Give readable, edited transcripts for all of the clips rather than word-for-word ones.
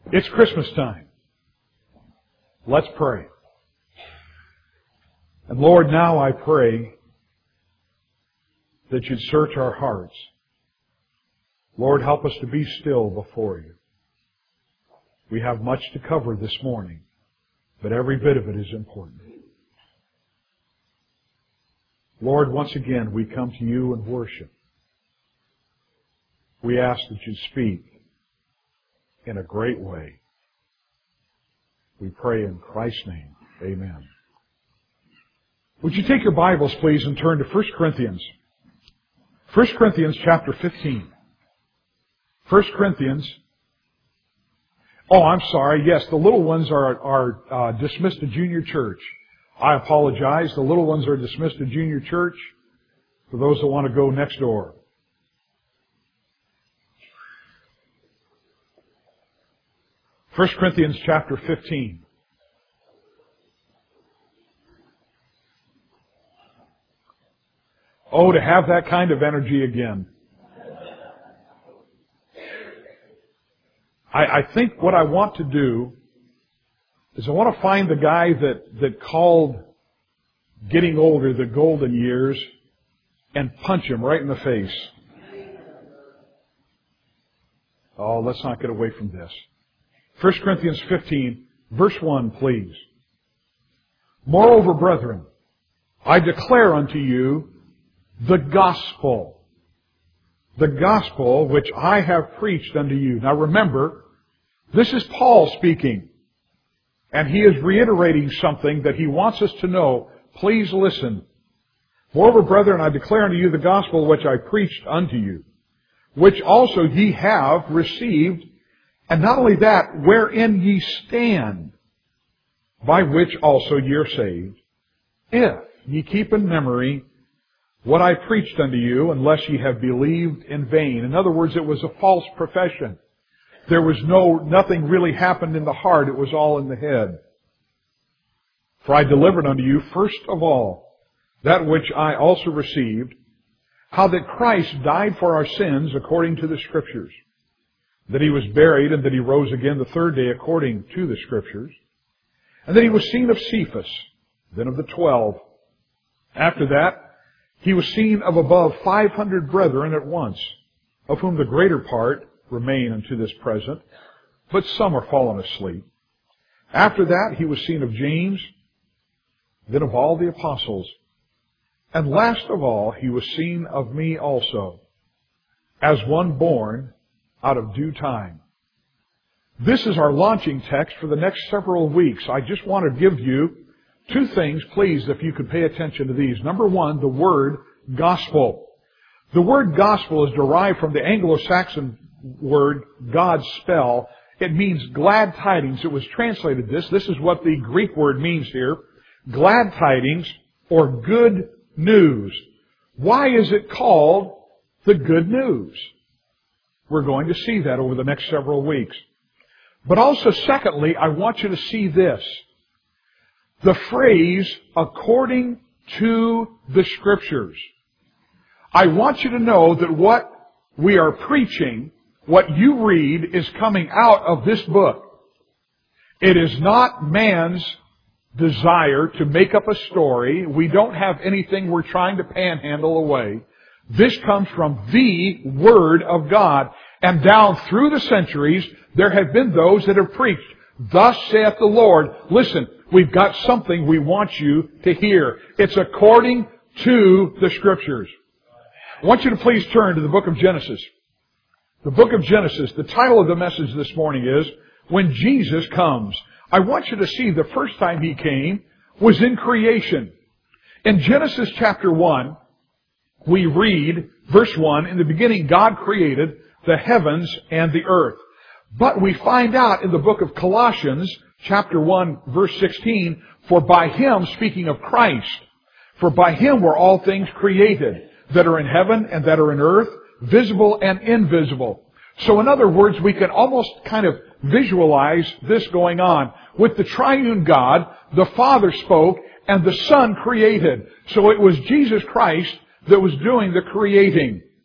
It's Christmas time. Let's pray. And Lord, now I pray that you'd search our hearts. Lord, help us to be still before you. We have much to cover this morning, but every bit of it is important. Lord, once again, we come to you and worship. We ask that you speak in a great way. We pray in Christ's name. Amen. Would you take your Bibles, please, and turn to 1 Corinthians. 1 Corinthians chapter 15. 1 Corinthians. Oh, I'm sorry. Yes, the little ones are dismissed to junior church. I apologize. The little ones are dismissed to junior church for those that want to go next door. First Corinthians chapter 15. Oh, to have that kind of energy again. I think what I want to do is I want to find the guy that called getting older the golden years and punch him right in the face. Oh, let's not get away from this. 1 Corinthians 15, verse 1, please. Moreover, brethren, I declare unto you the gospel which I have preached unto you. Now remember, this is Paul speaking, and he is reiterating something that he wants us to know. Please listen. Moreover, brethren, I declare unto you the gospel which I preached unto you, which also ye have received, and not only that, wherein ye stand, by which also ye are saved, if ye keep in memory what I preached unto you, unless ye have believed in vain. In other words, it was a false profession. There was nothing really happened in the heart. It was all in the head. For I delivered unto you first of all that which I also received, how that Christ died for our sins according to the Scriptures, that he was buried, and that he rose again the third day according to the Scriptures, and that he was seen of Cephas, then of the 12. After that, he was seen of above 500 brethren at once, of whom the greater part remain unto this present, but some are fallen asleep. After that, he was seen of James, then of all the apostles. And last of all, he was seen of me also, as one born out of due time. This is our launching text for the next several weeks. I just want to give you two things, please, if you could pay attention to these. Number one, the word gospel. The word gospel is derived from the Anglo-Saxon word Godspell. It means glad tidings. It was translated this. This is what the Greek word means here. Glad tidings or good news. Why is it called the good news? We're going to see that over the next several weeks. But also, secondly, I want you to see this. The phrase, according to the Scriptures. I want you to know that what we are preaching, what you read, is coming out of this book. It is not man's desire to make up a story. We don't have anything we're trying to panhandle away. This comes from the Word of God. And down through the centuries, there have been those that have preached, thus saith the Lord. Listen, we've got something we want you to hear. It's according to the Scriptures. I want you to please turn to the book of Genesis. The book of Genesis, the title of the message this morning is, When Jesus Comes. I want you to see the first time He came was in creation. In Genesis chapter 1, we read, verse 1, in the beginning God created the heavens and the earth. But we find out in the book of Colossians, chapter 1, verse 16, for by Him, speaking of Christ, for by Him were all things created, that are in heaven and that are in earth, visible and invisible. So in other words, we can almost kind of visualize this going on. With the triune God, the Father spoke and the Son created. So it was Jesus Christ that was doing the creating.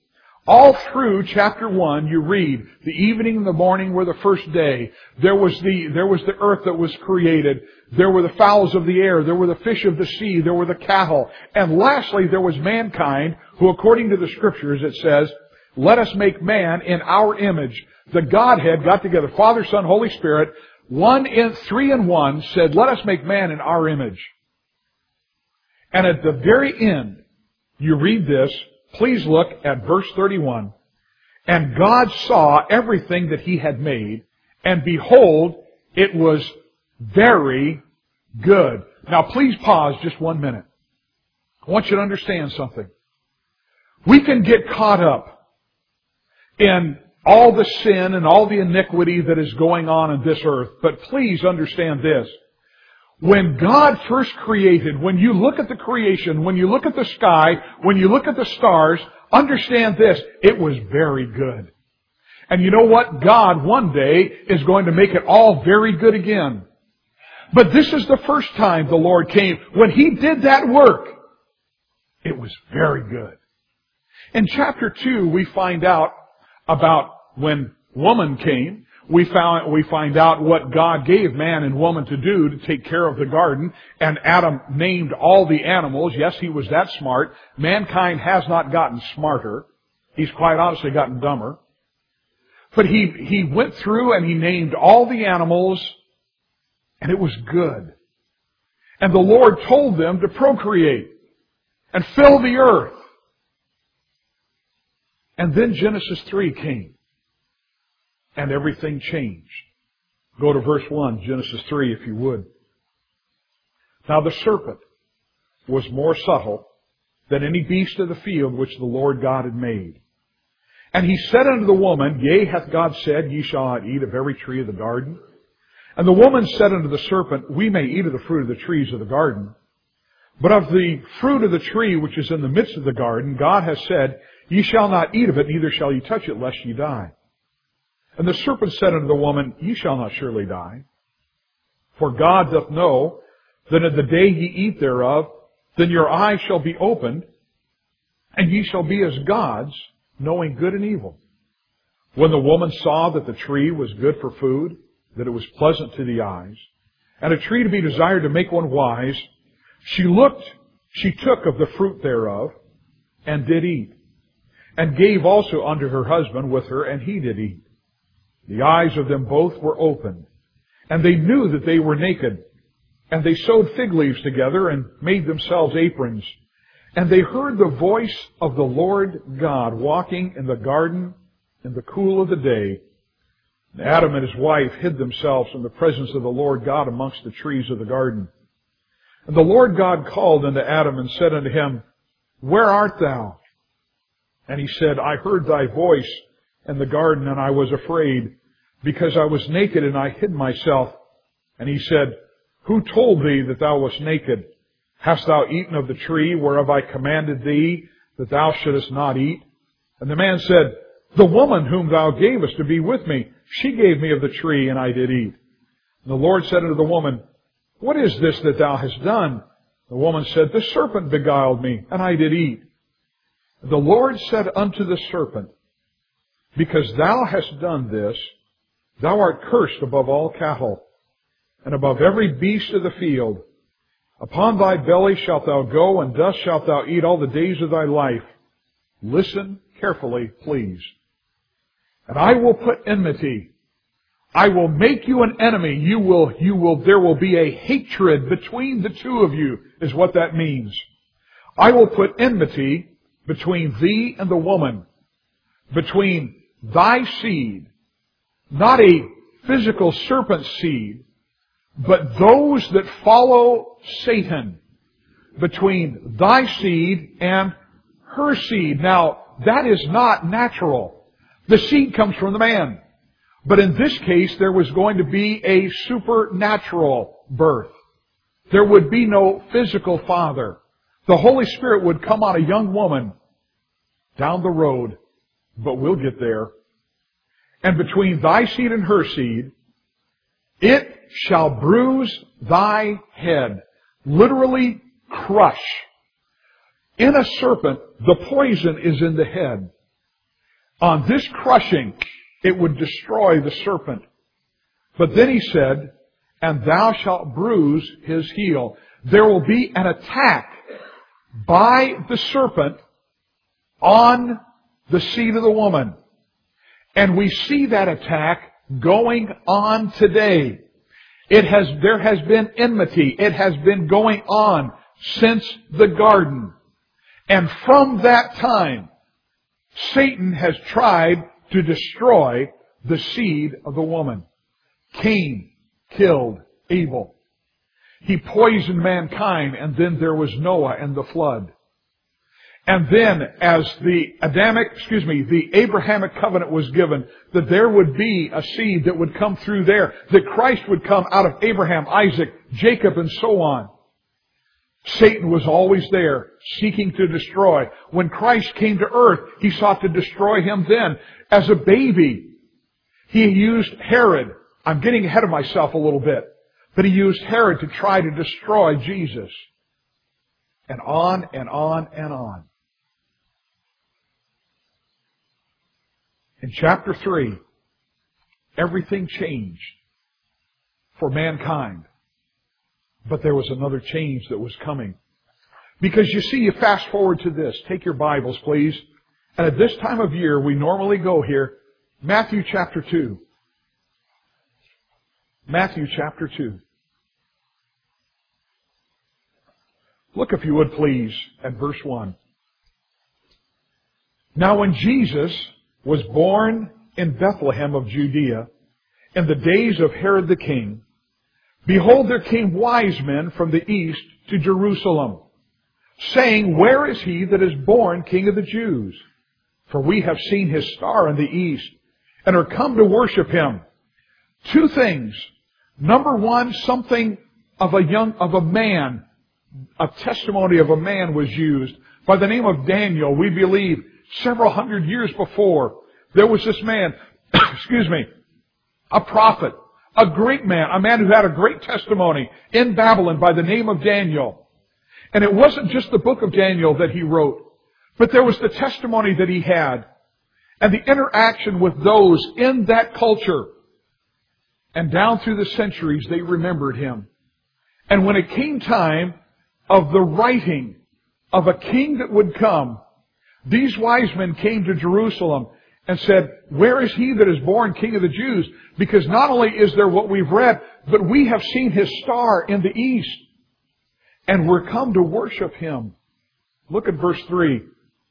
All through chapter 1, you read, the evening and the morning were the first day. There was the earth that was created. There were the fowls of the air. There were the fish of the sea. There were the cattle. And lastly, there was mankind, who according to the Scriptures, it says, let us make man in our image. The Godhead got together, Father, Son, Holy Spirit, three in one, said, let us make man in our image. And at the very end, you read this, please look at verse 31. And God saw everything that He had made, and behold, it was very good. Now please pause just 1 minute. I want you to understand something. We can get caught up in all the sin and all the iniquity that is going on in this earth, but please understand this. When God first created, when you look at the creation, when you look at the sky, when you look at the stars, understand this, it was very good. And you know what? God one day is going to make it all very good again. But this is the first time the Lord came. When He did that work, it was very good. In chapter 2, we find out about when woman came. We find out what God gave man and woman to do to take care of the garden. And Adam named all the animals. Yes, he was that smart. Mankind has not gotten smarter. He's quite honestly gotten dumber. But he went through and he named all the animals, and it was good. And the Lord told them to procreate and fill the earth. And then Genesis 3 came. And everything changed. Go to verse 1, Genesis 3, if you would. Now the serpent was more subtle than any beast of the field which the Lord God had made. And he said unto the woman, Yea, hath God said, Ye shall not eat of every tree of the garden? And the woman said unto the serpent, We may eat of the fruit of the trees of the garden. But of the fruit of the tree which is in the midst of the garden, God hath said, Ye shall not eat of it, neither shall ye touch it, lest ye die. And the serpent said unto the woman, Ye shall not surely die. For God doth know that in the day ye eat thereof, then your eyes shall be opened, and ye shall be as gods, knowing good and evil. When the woman saw that the tree was good for food, that it was pleasant to the eyes, and a tree to be desired to make one wise, she took of the fruit thereof, and did eat, and gave also unto her husband with her, and he did eat. The eyes of them both were opened, and they knew that they were naked. And they sewed fig leaves together and made themselves aprons. And they heard the voice of the Lord God walking in the garden in the cool of the day. And Adam and his wife hid themselves from the presence of the Lord God amongst the trees of the garden. And the Lord God called unto Adam and said unto him, Where art thou? And he said, I heard thy voice in the garden, and I was afraid, because I was naked, and I hid myself. And he said, Who told thee that thou wast naked? Hast thou eaten of the tree whereof I commanded thee that thou shouldest not eat? And the man said, The woman whom thou gavest to be with me, she gave me of the tree, and I did eat. And the Lord said unto the woman, What is this that thou hast done? The woman said, The serpent beguiled me, and I did eat. And the Lord said unto the serpent, Because thou hast done this, thou art cursed above all cattle, and above every beast of the field. Upon thy belly shalt thou go, and dust shalt thou eat all the days of thy life. Listen carefully, please. And I will put enmity. I will make you an enemy. There will be a hatred between the two of you, is what that means. I will put enmity between thee and the woman, between thy seed, not a physical serpent seed, but those that follow Satan, between thy seed and her seed. Now, that is not natural. The seed comes from the man. But in this case, there was going to be a supernatural birth. There would be no physical father. The Holy Spirit would come on a young woman down the road, but we'll get there. And between thy seed and her seed, it shall bruise thy head. Literally crush. In a serpent, the poison is in the head. On this crushing, it would destroy the serpent. But then he said, and thou shalt bruise his heel. There will be an attack by the serpent on the seed of the woman. And we see that attack going on today. There has been enmity. It has been going on since the garden. And from that time, Satan has tried to destroy the seed of the woman. Cain killed Abel. He poisoned mankind, and then there was Noah and the flood. And then as the Abrahamic covenant was given, that there would be a seed that would come through there, that Christ would come out of Abraham, Isaac, Jacob, and so on. Satan was always there, seeking to destroy. When Christ came to earth, he sought to destroy him then. As a baby, he used Herod. I'm getting ahead of myself a little bit. But he used Herod to try to destroy Jesus. And on and on and on. In chapter 3, everything changed for mankind. But there was another change that was coming. Because you see, you fast forward to this. Take your Bibles, please. And at this time of year, we normally go here. Matthew chapter 2. Matthew chapter 2. Look, if you would please, at verse 1. Now when Jesus was born in Bethlehem of Judea, in the days of Herod the king, behold, there came wise men from the east to Jerusalem, saying, where is he that is born King of the Jews? For we have seen his star in the east, and are come to worship him. Two things. Number one, something of a man, a testimony of a man was used by the name of Daniel. We believe several hundred years before, there was this man, a prophet, a great man, a man who had a great testimony in Babylon by the name of Daniel. And it wasn't just the book of Daniel that he wrote, but there was the testimony that he had and the interaction with those in that culture. And down through the centuries, they remembered him. And when it came time of the writing of a king that would come, these wise men came to Jerusalem and said, where is he that is born King of the Jews? Because not only is there what we've read, but we have seen his star in the east. And we're come to worship him. Look at verse 3.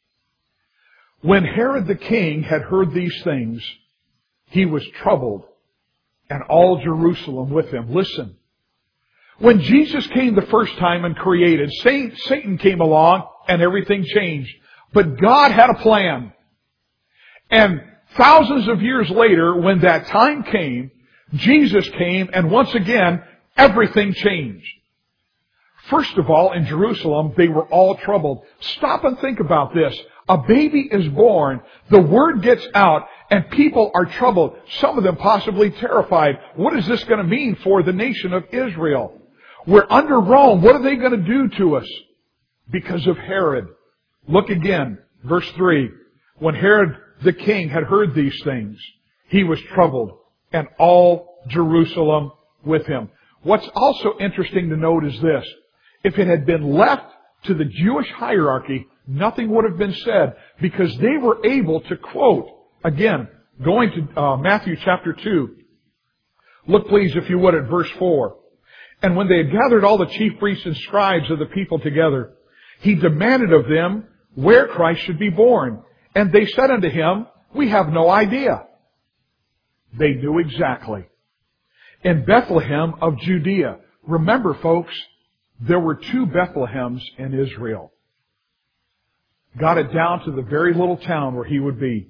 When Herod the king had heard these things, he was troubled, and all Jerusalem with him. Listen. When Jesus came the first time and created, Satan came along and everything changed. But God had a plan. And thousands of years later, when that time came, Jesus came, and once again, everything changed. First of all, in Jerusalem, they were all troubled. Stop and think about this. A baby is born, the word gets out, and people are troubled. Some of them possibly terrified. What is this going to mean for the nation of Israel? We're under Rome. What are they going to do to us? Because of Herod. Look again, verse 3. When Herod the king had heard these things, he was troubled, and all Jerusalem with him. What's also interesting to note is this. If it had been left to the Jewish hierarchy, nothing would have been said, because they were able to quote, again, going to Matthew chapter 2. Look please, if you would, at verse 4. And when they had gathered all the chief priests and scribes of the people together, he demanded of them where Christ should be born. And they said unto him, we have no idea. They knew exactly. In Bethlehem of Judea. Remember, folks, there were 2 Bethlehems in Israel. Got it down to the very little town where he would be.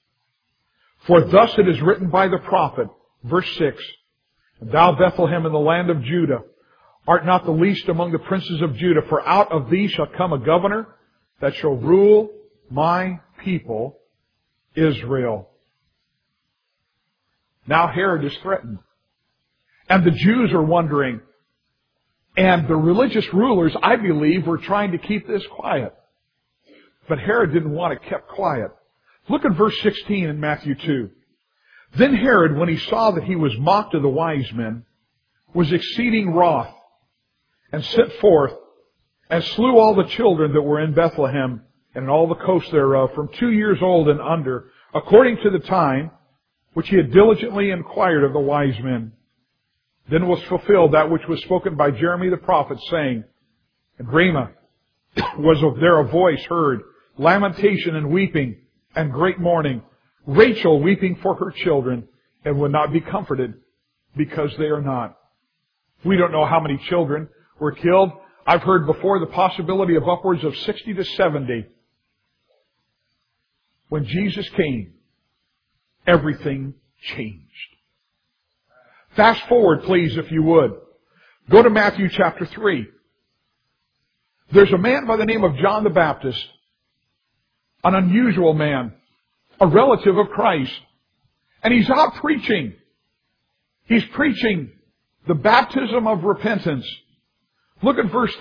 For thus it is written by the prophet, verse 6, Thou Bethlehem in the land of Judah, art not the least among the princes of Judah, for out of thee shall come a governor that shall rule my people, Israel. Now Herod is threatened. And the Jews are wondering. And the religious rulers, I believe, were trying to keep this quiet. But Herod didn't want it kept quiet. Look at verse 16 in Matthew 2. Then Herod, when he saw that he was mocked of the wise men, was exceeding wroth, and sent forth, and slew all the children that were in Bethlehem, and in all the coast thereof, from 2 years old and under, according to the time which he had diligently inquired of the wise men. Then was fulfilled that which was spoken by Jeremy the prophet, saying, in Ramah was there a voice heard, lamentation and weeping, and great mourning, Rachel weeping for her children, and would not be comforted, because they are not. We don't know how many children were killed. I've heard before the possibility of upwards of 60 to 70. When Jesus came, everything changed. Fast forward, please, if you would. Go to Matthew chapter 3. There's a man by the name of John the Baptist, an unusual man, a relative of Christ, and he's out preaching. He's preaching the baptism of repentance. Look at verse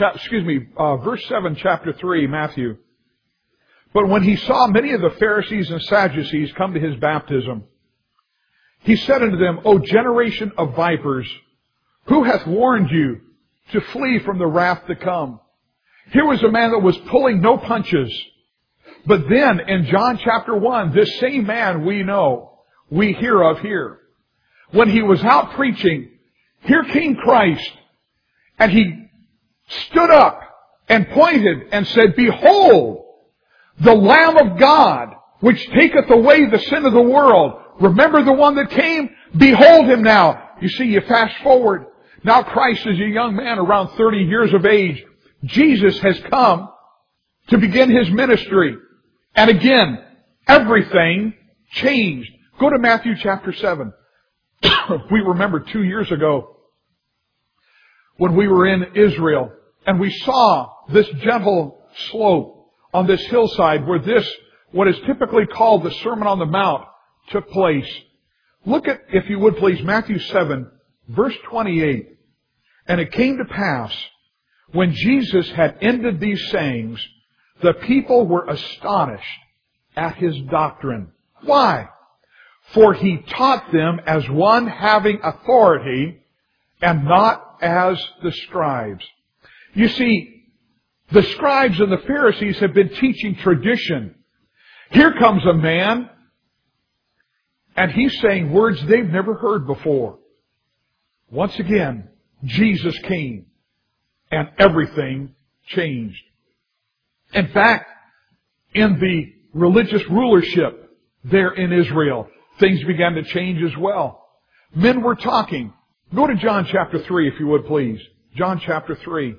7, chapter 3, Matthew. But when he saw many of the Pharisees and Sadducees come to his baptism, he said unto them, O generation of vipers, who hath warned you to flee from the wrath to come? Here was a man that was pulling no punches. But then, in John chapter 1, this same man we hear of here. When he was out preaching, here came Christ, and he stood up and pointed and said, Behold, the Lamb of God, which taketh away the sin of the world. Remember the one that came? Behold him now. You see, you fast forward. Now Christ is a young man around 30 years of age. Jesus has come to begin his ministry. And again, everything changed. Go to Matthew chapter 7. We remember 2 years ago when we were in Israel and we saw this gentle slope on this hillside where what is typically called the Sermon on the Mount, took place. Look at, if you would please, Matthew 7, verse 28. And it came to pass, when Jesus had ended these sayings, the people were astonished at his doctrine. Why? For he taught them as one having authority, and not as the scribes. You see, the scribes and the Pharisees have been teaching tradition. Here comes a man, and he's saying words they've never heard before. Once again, Jesus came, and everything changed. In fact, in the religious rulership there in Israel, things began to change as well. Men were talking. Go to John chapter 3, if you would please. John chapter 3.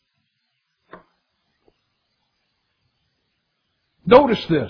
Notice this.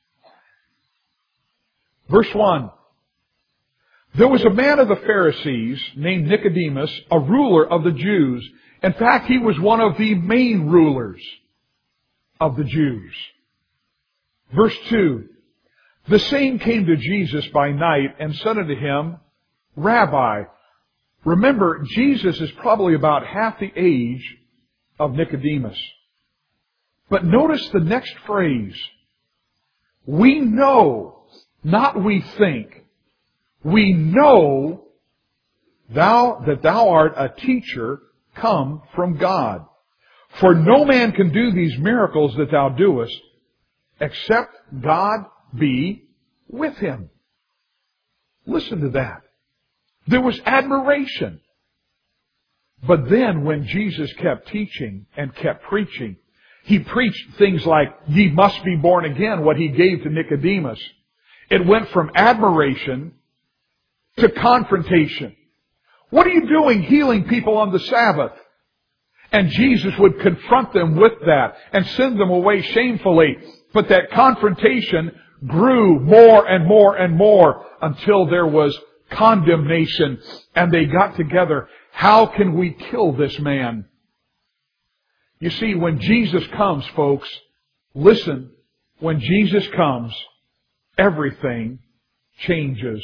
Verse 1. There was a man of the Pharisees named Nicodemus, a ruler of the Jews. In fact, he was one of the main rulers of the Jews. Verse 2. The same came to Jesus by night and said unto him, Rabbi. Remember, Jesus is probably about half the age of Nicodemus. But notice the next phrase. We know, not we think. We know that thou art a teacher come from God. For no man can do these miracles that thou doest, except God be with him. Listen to that. There was admiration. But then when Jesus kept teaching and kept preaching, he preached things like, ye must be born again, what he gave to Nicodemus. It went from admiration to confrontation. What are you doing healing people on the Sabbath? And Jesus would confront them with that and send them away shamefully. But that confrontation grew more and more and more until there was condemnation. And they got together. How can we kill this man? You see, when Jesus comes, folks, listen, when Jesus comes, everything changes.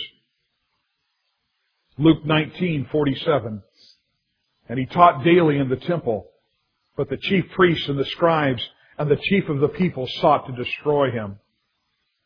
Luke 19:47. And he taught daily in the temple, but the chief priests and the scribes and the chief of the people sought to destroy him.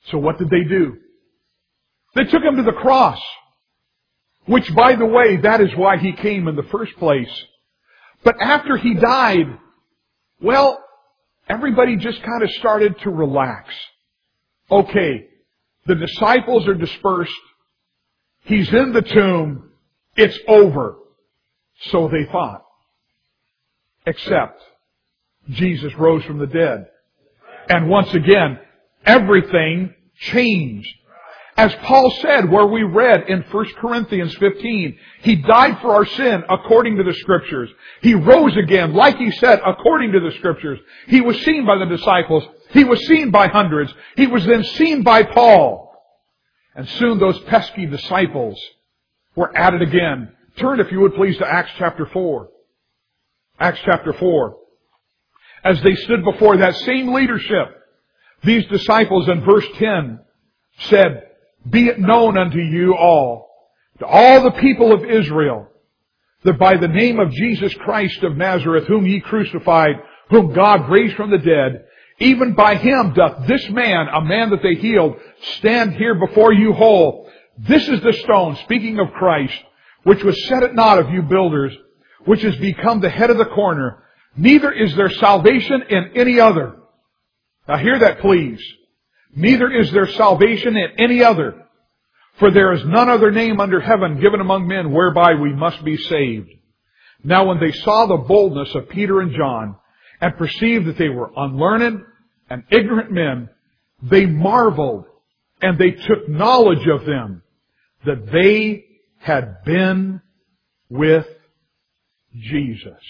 So what did they do? They took Him to the cross. Which, by the way, that is why He came in the first place. But after He died, well, everybody just kind of started to relax. Okay, the disciples are dispersed. He's in the tomb. It's over. So they thought. Except Jesus rose from the dead. And once again, everything changed. As Paul said, where we read in 1 Corinthians 15, He died for our sin according to the Scriptures. He rose again, like He said, according to the Scriptures. He was seen by the disciples. He was seen by hundreds. He was then seen by Paul. And soon those pesky disciples were at it again. Turn, if you would please, to Acts chapter 4. Acts chapter 4. As they stood before that same leadership, these disciples in verse 10 said, "Be it known unto you all, to all the people of Israel, that by the name of Jesus Christ of Nazareth, whom ye crucified, whom God raised from the dead, even by Him doth this man, a man that they healed, stand here before you whole. This is the stone," speaking of Christ, "which was set at naught of you builders, which has become the head of the corner. Neither is there salvation in any other." Now hear that, please. "Neither is there salvation in any other. For there is none other name under heaven given among men whereby we must be saved." Now when they saw the boldness of Peter and John, and perceived that they were unlearned and ignorant men, they marveled, and they took knowledge of them, that they had been with Jesus.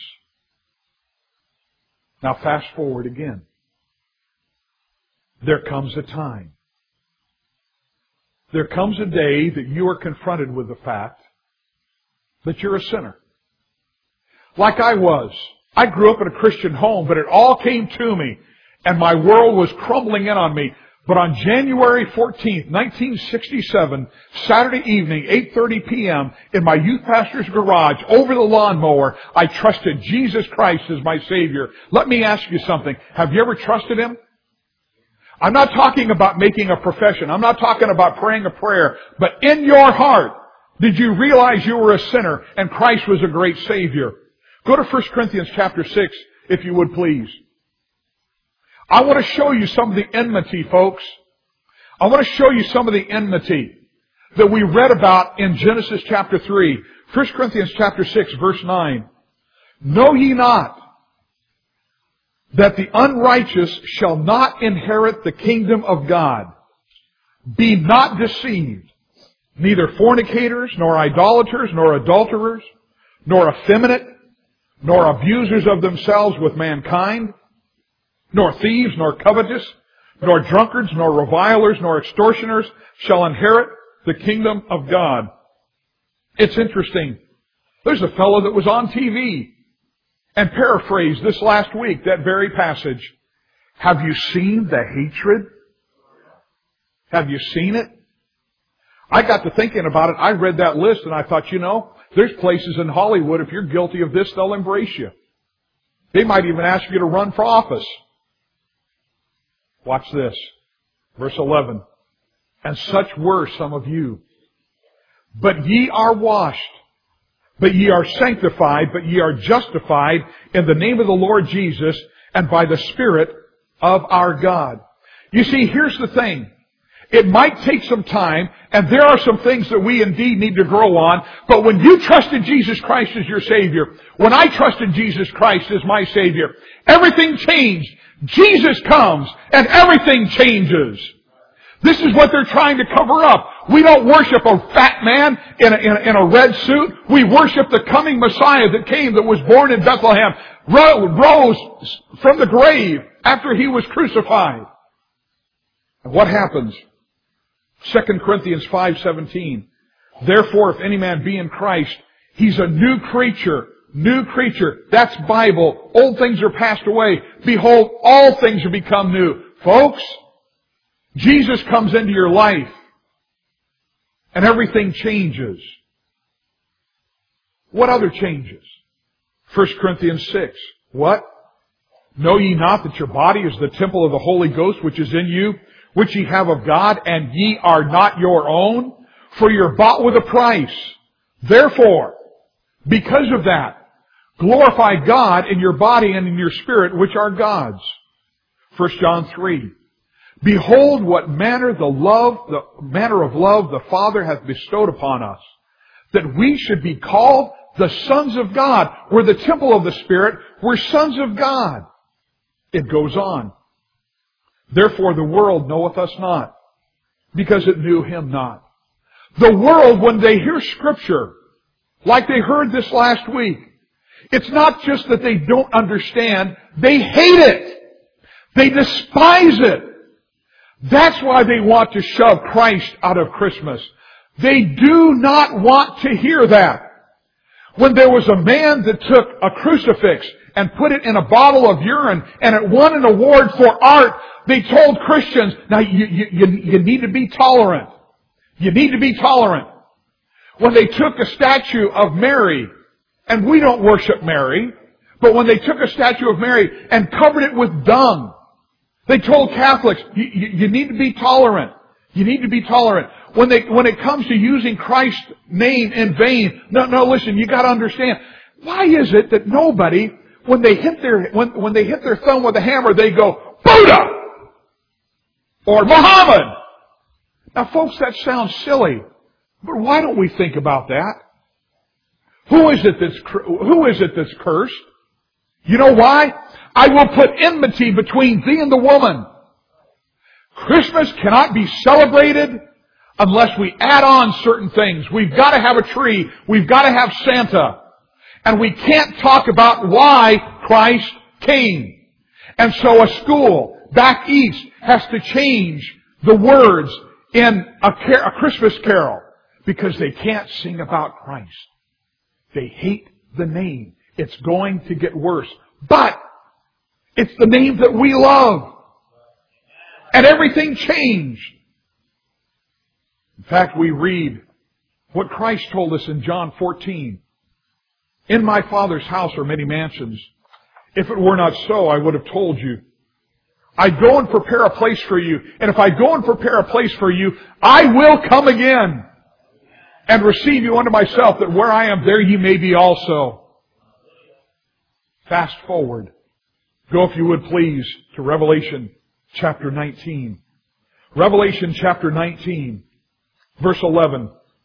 Now fast forward again. There comes a time. There comes a day that you are confronted with the fact that you're a sinner. Like I was. I grew up in a Christian home, but it all came to me, and my world was crumbling in on me. But on January 14th, 1967, Saturday evening, 8:30 p.m., in my youth pastor's garage, over the lawnmower, I trusted Jesus Christ as my Savior. Let me ask you something. Have you ever trusted Him? I'm not talking about making a profession. I'm not talking about praying a prayer. But in your heart, did you realize you were a sinner and Christ was a great Savior? Go to 1 Corinthians chapter 6, if you would please. I want to show you some of the enmity, folks. I want to show you some of the enmity that we read about in Genesis chapter 3. 1 Corinthians chapter 6, verse 9. "Know ye not that the unrighteous shall not inherit the kingdom of God? Be not deceived. Neither fornicators, nor idolaters, nor adulterers, nor effeminate, nor abusers of themselves with mankind, nor thieves, nor covetous, nor drunkards, nor revilers, nor extortioners shall inherit the kingdom of God." It's interesting. There's a fellow that was on TV and paraphrased this last week, that very passage. Have you seen the hatred? Have you seen it? I got to thinking about it. I read that list and I thought, there's places in Hollywood, if you're guilty of this, they'll embrace you. They might even ask you to run for office. Watch this. Verse 11. "And such were some of you. But ye are washed, but ye are sanctified, but ye are justified in the name of the Lord Jesus and by the Spirit of our God." You see, here's the thing. It might take some time, and there are some things that we indeed need to grow on, but when you trusted Jesus Christ as your Savior, when I trusted Jesus Christ as my Savior, everything changed. Jesus comes, and everything changes. This is what they're trying to cover up. We don't worship a fat man in a red suit. We worship the coming Messiah that came, that was born in Bethlehem, rose from the grave after He was crucified. And what happens? 2 Corinthians 5:17. "Therefore, if any man be in Christ, he's a new creature." New creature. That's Bible. Old things are passed away. Behold, all things are become new. Folks, Jesus comes into your life, and everything changes. What other changes? 1 Corinthians 6. What? "Know ye not that your body is the temple of the Holy Ghost which is in you, which ye have of God, and ye are not your own, for you're bought with a price. Therefore, because of that, glorify God in your body and in your spirit, which are God's. 1 John 3. Behold what manner of love the Father hath bestowed upon us, that we should be called the sons of God. We're the temple of the Spirit. We're sons of God. It goes on. Therefore the world knoweth us not, because it knew Him not. The world, when they hear Scripture, like they heard this last week, it's not just that they don't understand, they hate it. They despise it. That's why they want to shove Christ out of Christmas. They do not want to hear that. When there was a man that took a crucifix and put it in a bottle of urine and it won an award for art, they told Christians, now you need to be tolerant. You need to be tolerant. When they took a statue of Mary, and we don't worship Mary, but when they took a statue of Mary and covered it with dung, they told Catholics, you need to be tolerant. You need to be tolerant. When it comes to using Christ's name in vain, no, listen, you gotta understand. Why is it that nobody, when they hit their thumb with a hammer, they go, Buddha! Or Muhammad! Now folks, that sounds silly. But why don't we think about that? Who is it that's cursed? You know why? I will put enmity between thee and the woman. Christmas cannot be celebrated unless we add on certain things. We've got to have a tree. We've got to have Santa. And we can't talk about why Christ came. And so a school back east has to change the words in a Christmas carol because they can't sing about Christ. They hate the name. It's going to get worse. But it's the name that we love. And everything changed. In fact, we read what Christ told us in John 14. In my Father's house are many mansions. If it were not so, I would have told you. I go and prepare a place for you. And if I go and prepare a place for you, I will come again and receive you unto myself, that where I am, there ye may be also. Fast forward. Go, if you would please, to Revelation chapter 19. Revelation chapter 19, verse 11.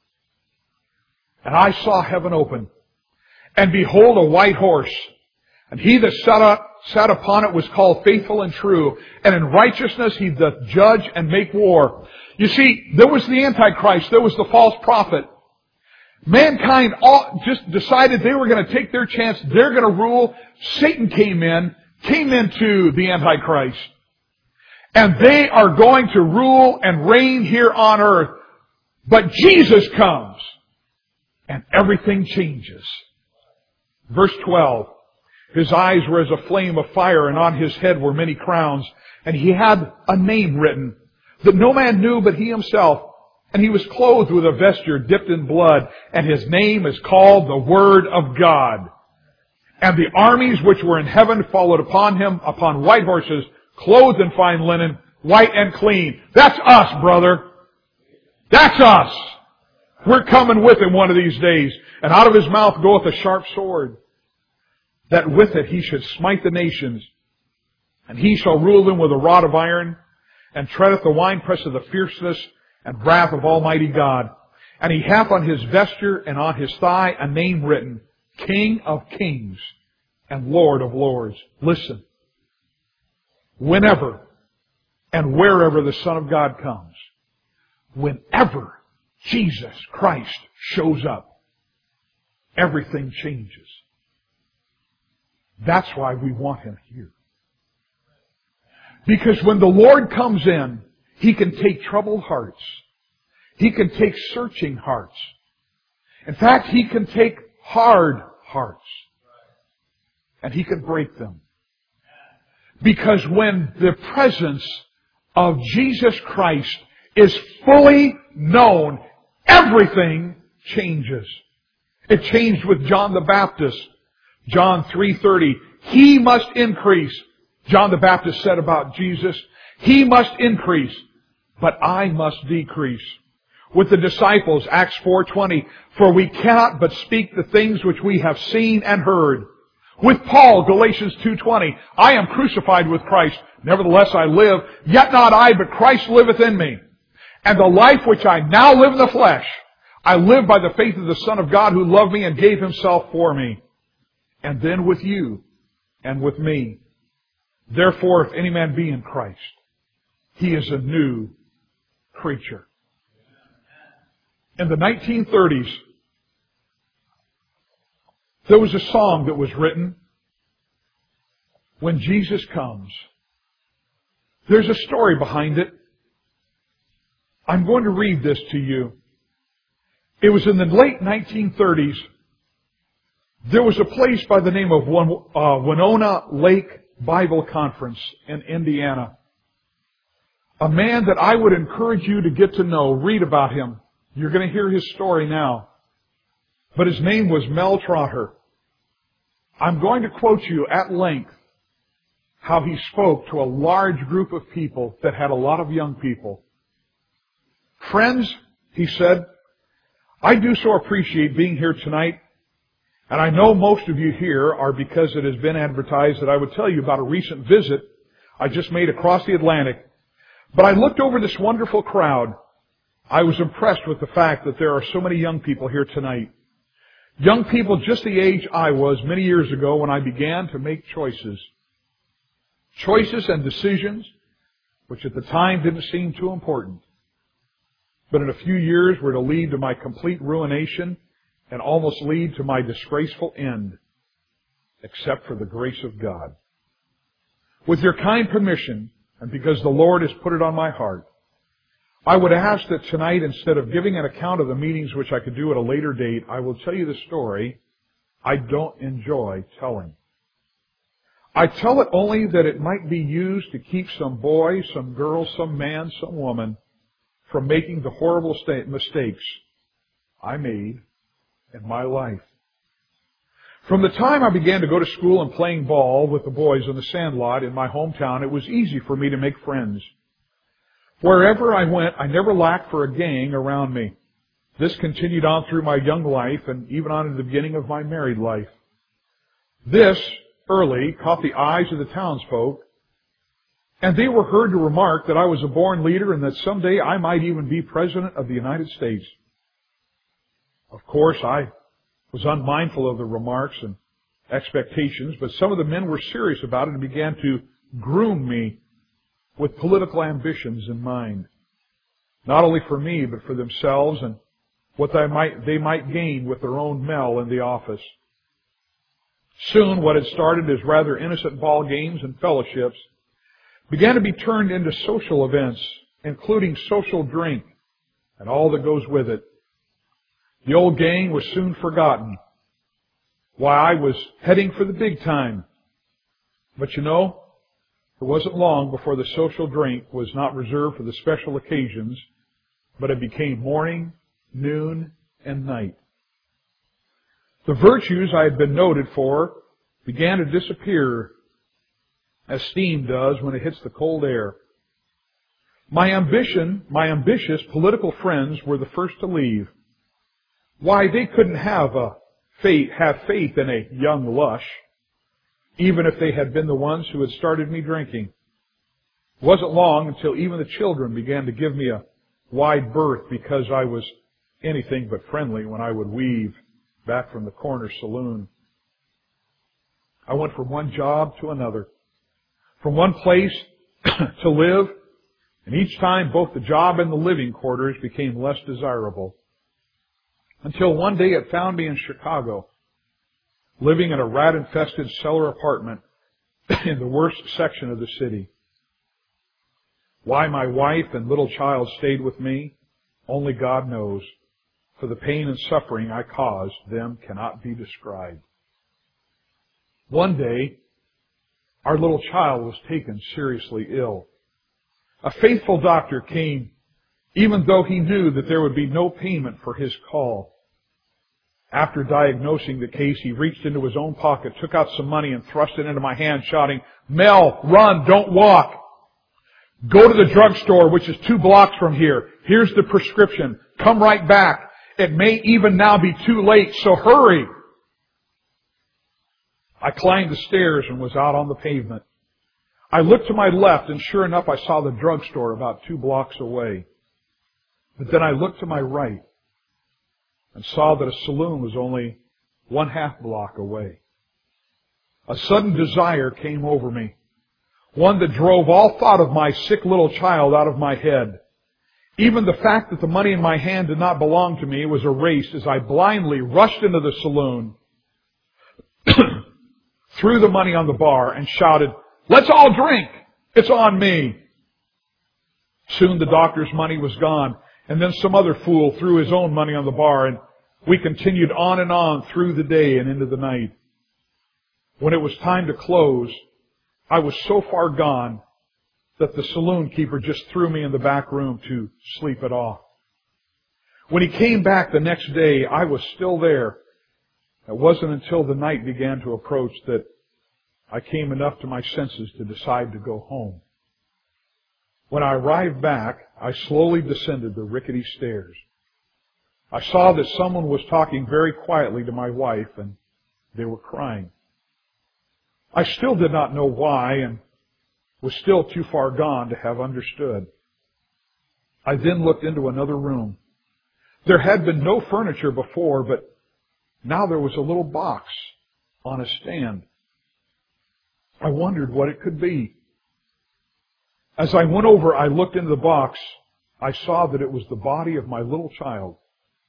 And I saw heaven open, and behold, a white horse. And he that sat upon it was called Faithful and True, and in righteousness he doth judge and make war. You see, there was the Antichrist, there was the false prophet. Mankind all just decided they were going to take their chance, they're going to rule. Satan came into the Antichrist. And they are going to rule and reign here on earth. But Jesus comes, and everything changes. Verse 12. His eyes were as a flame of fire, and on his head were many crowns. And he had a name written that no man knew but he himself. And he was clothed with a vesture dipped in blood, and his name is called the Word of God. And the armies which were in heaven followed upon him upon white horses, clothed in fine linen, white and clean. That's us, brother. That's us. We're coming with him one of these days. And out of his mouth goeth a sharp sword, that with it he should smite the nations. And he shall rule them with a rod of iron, and treadeth the winepress of the fierceness and wrath of Almighty God. And he hath on his vesture and on his thigh a name written, King of Kings and Lord of Lords. Listen. Whenever and wherever the Son of God comes, whenever Jesus Christ shows up, everything changes. That's why we want Him here. Because when the Lord comes in, He can take troubled hearts. He can take searching hearts. In fact, He can take hard hearts. And He can break them. Because when the presence of Jesus Christ is fully known, everything changes. It changed with John the Baptist. John 3:30. He must increase. John the Baptist said about Jesus, He must increase. but I must decrease. With the disciples, Acts 4:20, for we cannot but speak the things which we have seen and heard. With Paul, Galatians 2:20, I am crucified with Christ. Nevertheless I live, yet not I, but Christ liveth in me. And the life which I now live in the flesh, I live by the faith of the Son of God who loved me and gave Himself for me. And then with you and with me. Therefore, if any man be in Christ, he is a new creature. In the 1930s, there was a song that was written, When Jesus Comes. There's a story behind it. I'm going to read this to you. It was in the late 1930s. There was a place by the name of Winona Lake Bible Conference in Indiana. A man that I would encourage you to get to know, read about him. You're going to hear his story now. But his name was Mel Trotter. I'm going to quote you at length how he spoke to a large group of people that had a lot of young people. Friends, he said, I do so appreciate being here tonight. And I know most of you here are because it has been advertised that I would tell you about a recent visit I just made across the Atlantic. But I looked over this wonderful crowd. I was impressed with the fact that there are so many young people here tonight. Young people just the age I was many years ago when I began to make choices. Choices and decisions which at the time didn't seem too important. But in a few years were to lead to my complete ruination and almost lead to my disgraceful end, except for the grace of God. With your kind permission, and because the Lord has put it on my heart, I would ask that tonight, instead of giving an account of the meetings which I could do at a later date, I will tell you the story I don't enjoy telling. I tell it only that it might be used to keep some boy, some girl, some man, some woman from making the horrible mistakes I made in my life. From the time I began to go to school and playing ball with the boys on the sandlot in my hometown, it was easy for me to make friends. Wherever I went, I never lacked for a gang around me. This continued on through my young life and even on in the beginning of my married life. This, early, caught the eyes of the townsfolk, and they were heard to remark that I was a born leader and that someday I might even be President of the United States. Of course, I was unmindful of the remarks and expectations, but some of the men were serious about it and began to groom me with political ambitions in mind. Not only for me, but for themselves and what they might gain with their own Mel in the office. Soon, what had started as rather innocent ball games and fellowships began to be turned into social events, including social drink and all that goes with it. The old gang was soon forgotten. Why, I was heading for the big time. But you know, it wasn't long before the social drink was not reserved for the special occasions, but it became morning, noon, and night. The virtues I had been noted for began to disappear as steam does when it hits the cold air. My ambitious political friends were the first to leave. Why, they couldn't have faith in a young lush, even if they had been the ones who had started me drinking. It wasn't long until even the children began to give me a wide berth because I was anything but friendly when I would weave back from the corner saloon. I went from one job to another, from one place to live, and each time both the job and the living quarters became less desirable. Until one day it found me in Chicago, living in a rat-infested cellar apartment in the worst section of the city. Why my wife and little child stayed with me, only God knows, for the pain and suffering I caused them cannot be described. One day, our little child was taken seriously ill. A faithful doctor came, even though he knew that there would be no payment for his call. After diagnosing the case, he reached into his own pocket, took out some money, and thrust it into my hand, shouting, "Mel, run, don't walk." Go to the drugstore, which is 2 blocks from here. Here's the prescription. Come right back. It may even now be too late, so hurry. I climbed the stairs and was out on the pavement. I looked to my left, and sure enough, I saw the drugstore about 2 blocks away. But then I looked to my right and saw that a saloon was only 1/2 block away. A sudden desire came over me, one that drove all thought of my sick little child out of my head. Even the fact that the money in my hand did not belong to me was erased as I blindly rushed into the saloon, threw the money on the bar, and shouted, "Let's all drink! It's on me!" Soon the doctor's money was gone, and then some other fool threw his own money on the bar, and we continued on and on through the day and into the night. When it was time to close, I was so far gone that the saloon keeper just threw me in the back room to sleep it off. When he came back the next day, I was still there. It wasn't until the night began to approach that I came enough to my senses to decide to go home. When I arrived back, I slowly descended the rickety stairs. I saw that someone was talking very quietly to my wife, and they were crying. I still did not know why, and was still too far gone to have understood. I then looked into another room. There had been no furniture before, but now there was a little box on a stand. I wondered what it could be. As I went over, I looked into the box. I saw that it was the body of my little child,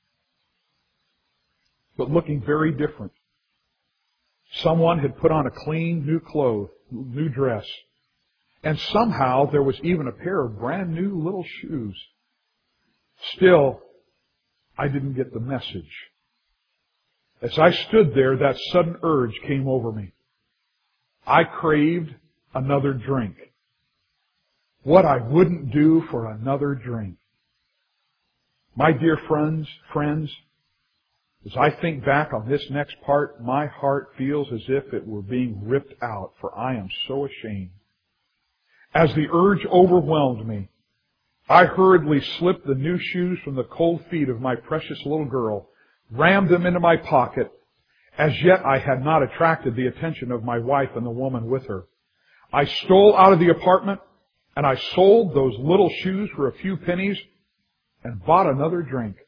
but looking very different. Someone had put on a clean, new dress. And somehow there was even a pair of brand new little shoes. Still, I didn't get the message. As I stood there, that sudden urge came over me. I craved another drink. What I wouldn't do for another drink. My dear friends, as I think back on this next part, my heart feels as if it were being ripped out, for I am so ashamed. As the urge overwhelmed me, I hurriedly slipped the new shoes from the cold feet of my precious little girl, rammed them into my pocket. As yet I had not attracted the attention of my wife and the woman with her. I stole out of the apartment, and I sold those little shoes for a few pennies and bought another drink.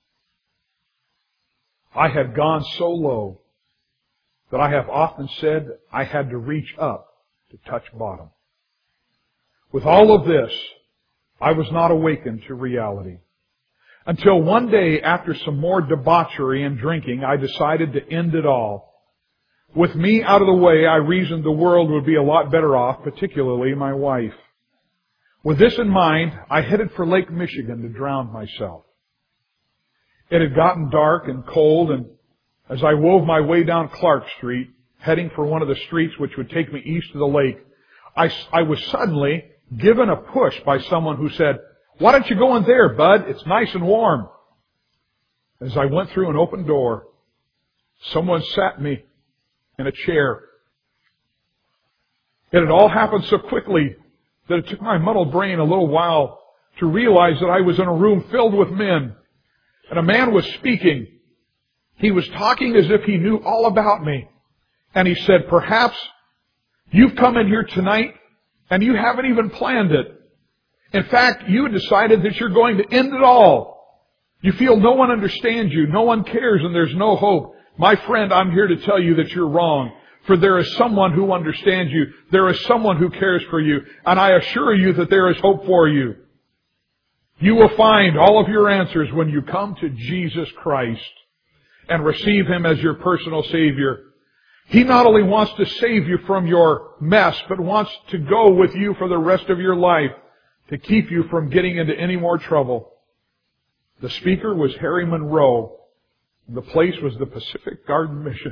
I had gone so low that I have often said I had to reach up to touch bottom. With all of this, I was not awakened to reality. Until one day, after some more debauchery and drinking, I decided to end it all. With me out of the way, I reasoned the world would be a lot better off, particularly my wife. With this in mind, I headed for Lake Michigan to drown myself. It had gotten dark and cold, and as I wove my way down Clark Street, heading for one of the streets which would take me east of the lake, I was suddenly given a push by someone who said, "Why don't you go in there, bud? It's nice and warm." As I went through an open door, someone sat me in a chair. It had all happened so quickly that it took my muddled brain a little while to realize that I was in a room filled with men, and a man was speaking. He was talking as if he knew all about me. And he said, "Perhaps you've come in here tonight and you haven't even planned it. In fact, you decided that you're going to end it all. You feel no one understands you, no one cares, and there's no hope. My friend, I'm here to tell you that you're wrong. For there is someone who understands you. There is someone who cares for you. And I assure you that there is hope for you. You will find all of your answers when you come to Jesus Christ and receive Him as your personal Savior. He not only wants to save you from your mess, but wants to go with you for the rest of your life to keep you from getting into any more trouble." The speaker was Harry Monroe. The place was the Pacific Garden Mission.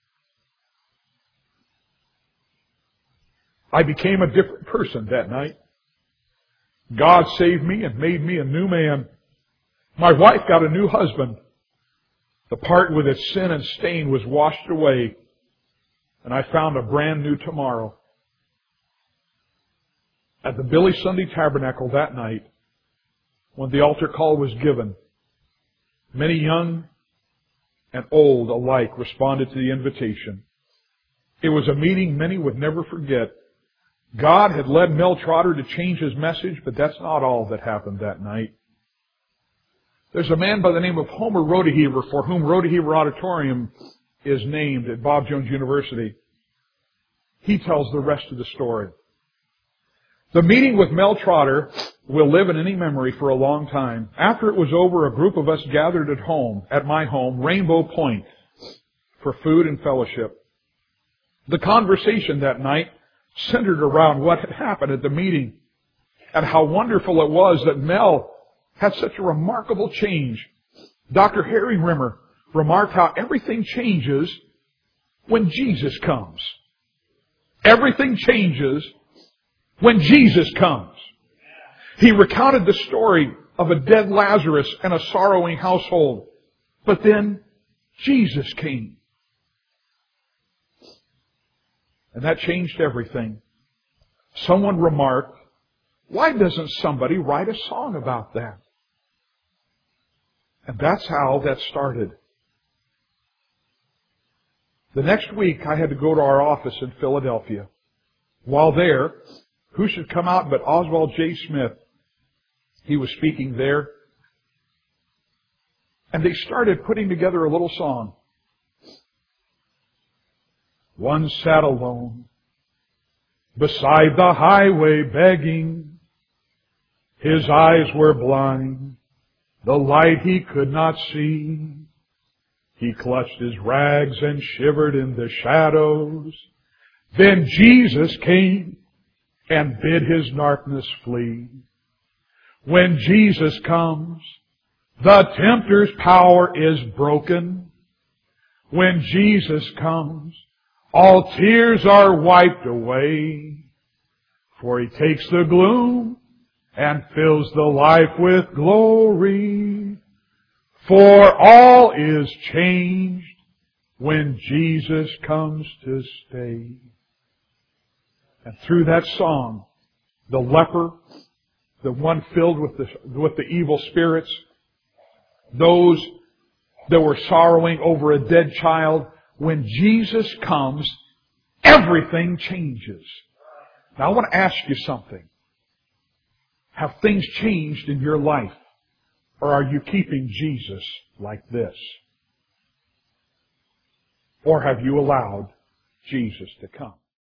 I became a different person that night. God saved me and made me a new man. My wife got a new husband. The part with its sin and stain was washed away, and I found a brand new tomorrow. At the Billy Sunday Tabernacle that night, when the altar call was given, many young and old alike responded to the invitation. It was a meeting many would never forget. God had led Mel Trotter to change his message, but that's not all that happened that night. There's a man by the name of Homer Rodeheaver, for whom Rodeheaver Auditorium is named at Bob Jones University. He tells the rest of the story. The meeting with Mel Trotter will live in any memory for a long time. After it was over, a group of us gathered at my home, Rainbow Point, for food and fellowship. The conversation that night centered around what had happened at the meeting and how wonderful it was that Mel had such a remarkable change. Dr. Harry Rimmer remarked how everything changes when Jesus comes. Everything changes when Jesus comes. He recounted the story of a dead Lazarus and a sorrowing household. But then Jesus came. And that changed everything. Someone remarked, why doesn't somebody write a song about that? And that's how that started. The next week, I had to go to our office in Philadelphia. While there, who should come out but Oswald J. Smith? He was speaking there. And they started putting together a little song. One sat alone beside the highway begging. His eyes were blind. The light he could not see. He clutched his rags and shivered in the shadows. Then Jesus came and bid his darkness flee. When Jesus comes, the tempter's power is broken. When Jesus comes, all tears are wiped away. For He takes the gloom and fills the life with glory. For all is changed when Jesus comes to stay. And through that song, the leper, the one filled with the evil spirits, those that were sorrowing over a dead child, when Jesus comes, everything changes. Now I want to ask you something. Have things changed in your life? Or are you keeping Jesus like this? Or have you allowed Jesus to come?